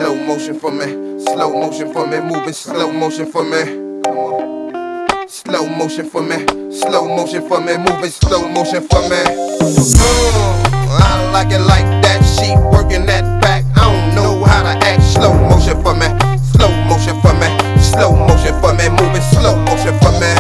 Slow motion for me, slow motion for me, moving slow motion for me. Come on. Slow motion for me, slow motion for me, moving slow motion for me. I like it like that, she working that back. I don't know how to act. Slow motion for me, slow motion for me, slow motion for me, moving slow motion for me.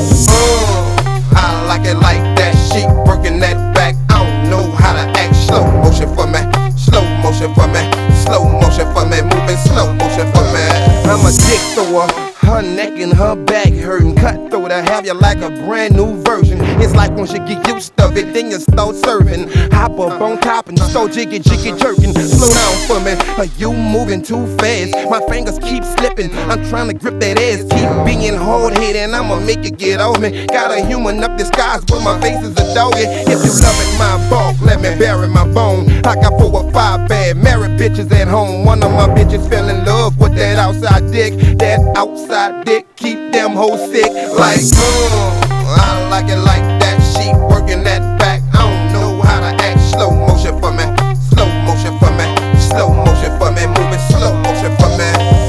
I like it like that, she working that back. I don't know how to act. Slow motion for me, slow motion for me, slow motion for me, moving slow motion for me. I'm a dick thrower, her neck and her back hurting. Cutthroat, I have you like a brand new version. It's like once you get used to it, then you start serving. Hop up on top and start jiggy jerking. Slow down for me, you moving too fast. My fingers keep slipping, I'm trying to grip that ass. Keep being hard-headed and I'ma make you get off me. Got a human up disguise, but my face is a doggy. If you loving my bulk, let me bury my bone. I got 4 or 5 bad married bitches at home. One of my bitches fell in love with that outside dick. That outside dick keep them hoes sick. Like, I like it like that, she working that back. I don't know how to act. Slow motion for me, slow motion for me, slow motion for me, moving slow motion for me.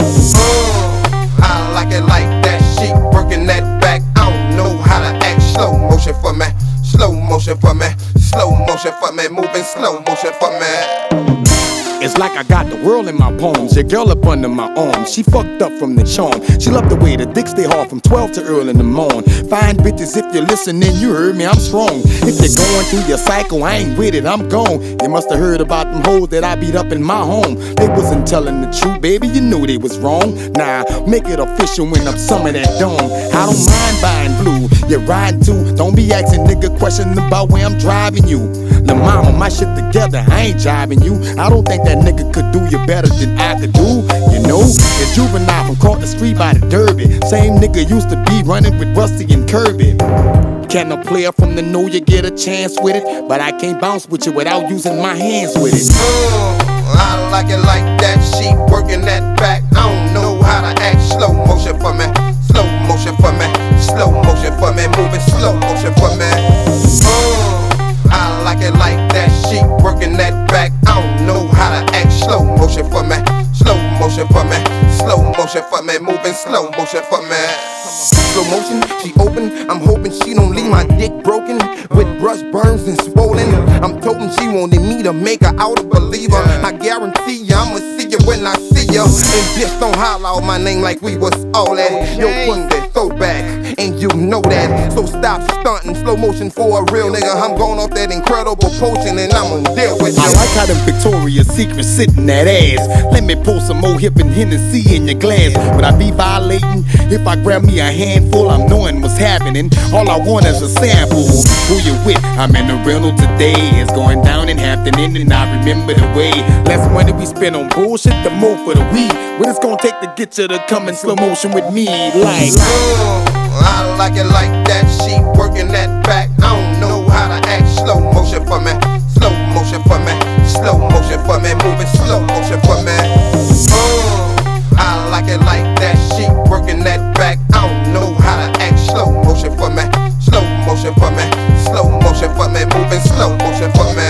I like it like that, she working that back. I don't know how to act. Slow motion for me, slow motion for me, slow motion for me, moving slow motion for me. It's like I got the world in my palms, your girl up under my arm. She fucked up from the charm. She loved the way the dick stay hard from 12 to early in the morning. Fine bitches, if you're listening, you heard me, I'm strong. If you're going through your cycle, I ain't with it, I'm gone. You must have heard about them hoes that I beat up in my home. They wasn't telling the truth, baby, you knew they was wrong. Nah, make it official when I'm some of that dome. I don't mind buying blue, you're riding too. Don't be asking nigga questions about where I'm driving you. The mama, my shit together, I ain't jiving you. I don't think that nigga could do you better than I could do. You know, it's Juvenile from Caught the Street by the Derby. Same nigga used to be running with Rusty and Kirby. Can a player from the know you get a chance with it? But I can't bounce with you without using my hands with it. I like it like that, she working that back. I don't know how to act. Slow motion for me, slow motion for me, slow motion for me, moving slow motion for me. I like it like that, she working that back. I don't know how to act. Slow motion for me, slow motion for me, slow motion for me, moving slow motion for me. Slow motion, she open, I'm hoping she don't leave my dick broken with brush burns and swollen. I'm toting she wanted me to make her out a believer. I guarantee ya, I'ma see you when I see ya. And bitch don't holler out my name like we was all that. Yo, pussy, throw back, and you know that. So stop stunting, slow motion for a real nigga. I'm going off that incredible potion and I'ma deal with you. I like how them Victoria's Secret sitting that ass. Let me pour some more hip and Hennessy in your glass. Would I be violating if I grab me a handful? I'm knowing what's happening. All I want is a sample. Who you with? I'm in the rental today. It's going down in Hampton Inn and I remember the way. Less money we spend on bullshit, the more for the weed. What it's gonna take to get you to come in slow motion with me? Like, I like it like that, she working that back. I don't know how to act. Slow motion for me, slow motion for me, slow motion for me, moving slow motion for me. I like it like that, she working that back. I don't know how to act. Slow motion for me, slow motion for me, slow motion for me, moving slow motion for me.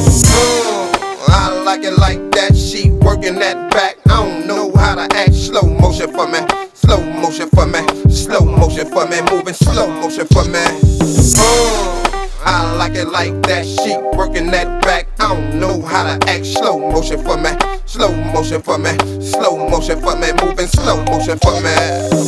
I like it like that, she working that back. I don't know how to act. Slow motion for me, slow motion for me, slow motion for me, moving slow motion for me. I like it like that, she working that back. I don't know how to act. Slow motion for me, slow motion for me, slow motion for me, moving slow motion for me.